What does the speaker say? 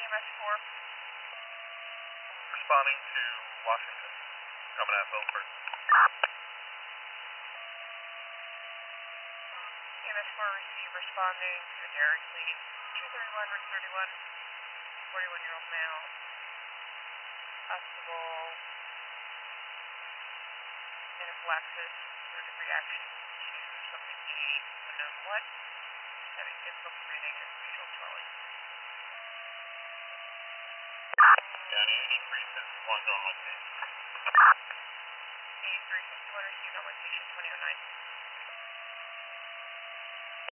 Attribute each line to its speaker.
Speaker 1: EMS 4.
Speaker 2: Responding to Washington. Coming at Milford.
Speaker 1: EMS 4 receive, responding to the Derrick lead. 231, Route 31, 41-year-old male. Possible anaphylaxis, allergic reaction to something A, unknown what. Having difficulty breathing and facial swelling.
Speaker 2: County 8351 on location.
Speaker 1: 8351 received on location 2009.